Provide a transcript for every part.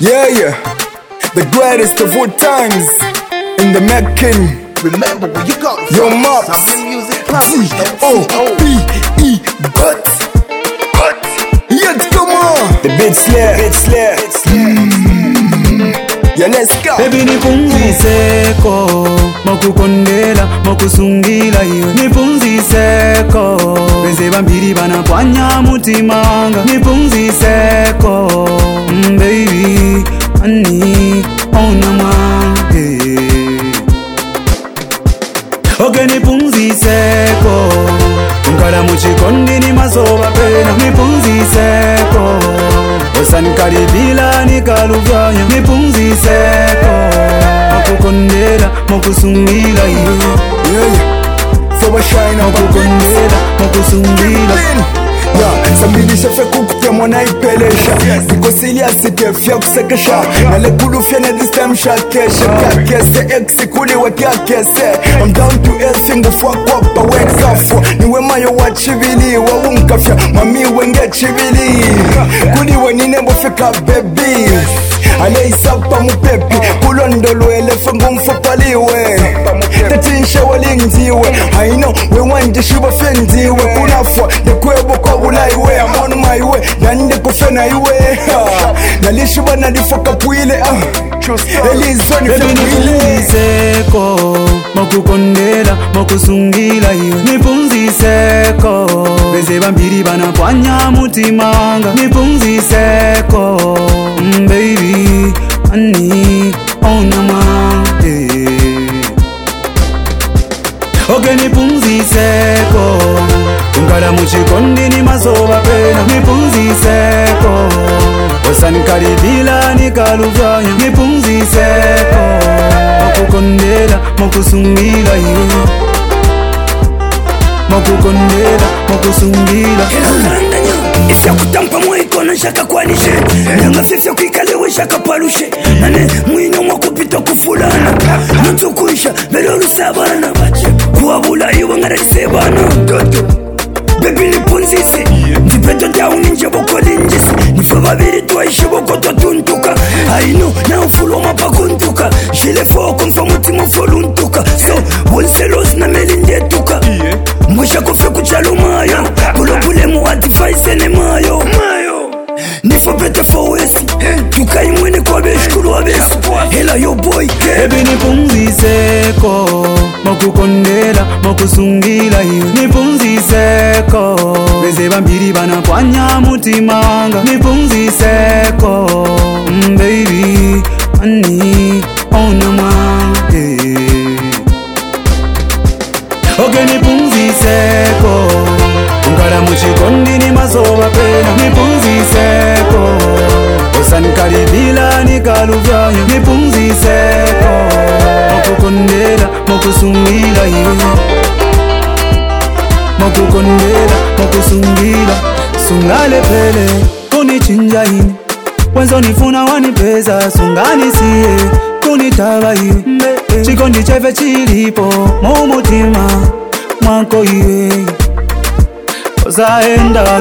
Yeah, the greatest of all times in the making. Remember where you got Your from. maps. Some music classics. G-O-B-E, but yes, come on. The beat slare. Yeah, let's go. Baby nipunziseko mokukondela mokusungila iwe nipunziseko beze bambiri banapwanya mutima wanga nipunziseko baby ani ona mwange oge nipunziseko unkala muchikondi ni masoba pena nipunziseko osankalibila nikaluvanya nipunziseko mokukondela mokusungila iwe So I shine up mokukondela mokusungila Sambilisha fe kukutia mwana ipelesha Ziko serious itefya kusekesha Nale kulufya na this time shakesha Kakese eksi kuli wa kakese I'm down to earth ngufu wakwapa wekafwa Niwe mayo wa chibili wa unkafya Mami wenge chibili Kuli wa ninembo fika baby Anaisapa mupepi Kulondolo elefe ngumfapaliwe Tatinsha walinziwe I know we wanje shiba fenziwe Kunafwa nekwebo kwa ulaiwe I'm on my way Nande kufena iwe Nalishiba nalifoka puile Elizoni Baby fekuile nipunziseko mokukondela mokusungila iwe nipunziseko beze bambiri banapwanya mutima wanga nipunziseko baby ani ona mwange oge nipunziseko unkala muchikondi ni masoba pena nipunziseko osankalibila nikaluvanya nipunziseko mokukondela mokusungila iwe mokukondela mokusungila Ifya kutampa mwiko shaka kwanishe Nyanga fifya kuikalewe shaka palushe Nane mwino mwakupita kufulana Nutukuisha velo rusabana Kuwabula iwa ngarisebana Baby nipunzise Ndipeto down inje boko linjisi Nife babiri tuwaishi boko totuntuka I know na ufulo mapakuntuka Jile foko mfa mutima foluntuka So wonselos na melindetuka Mwisha kofe kuchalo mayo Pulopule muwati faisene mayo Nifo pete fowesi Tukai mwene kwa beshi kulu abesi Hela yo boy Baby nipunziseko mokukondela mokusungila iwe nipunziseko beze bambiri banapwanya mutima wanga nipunziseko baby ani ona mwange oge nipunziseko unkala muchikondi ni masoba pena nipunziseko osankalibila nikaluvanya nipunziseko mokukondela mokusungila iwe mokukondela mokusungila sungale pele kunichinja ini wenzo nifuna wanipeza sungani siye kunitaba iwe chikondi chefe chilipo mumutima mwako iwe zaenda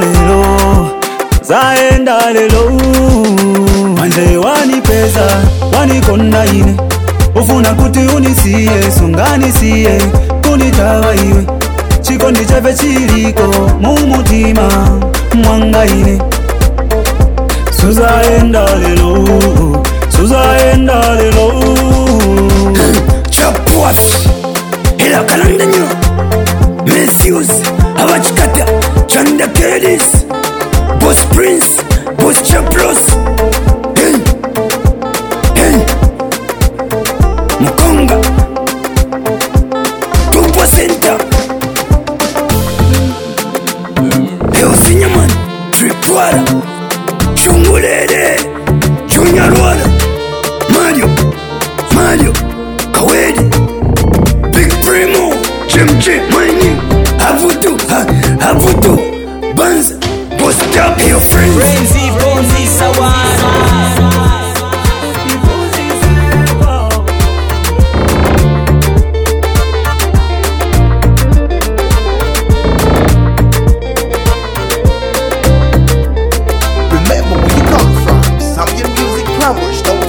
lelo manje wanipeza wanikonda ine ufuna kuti unisiye sunganisiye kunitaba iwe chikondi chefe chiliko mumutima mwanga ine suzaenda lelo Chapuas Hela kalanda nyo Messieurs Abachikata Chanda Kedis Boss Prince Boss Chaplos Mkonga Tupo Center Eusinyaman Tripwara Chungulele Chunyarwara Mario Kawedi Big Primo Jimji Mining Havutu Banza Boss Dab Your friends Renzi Sawan Vamos,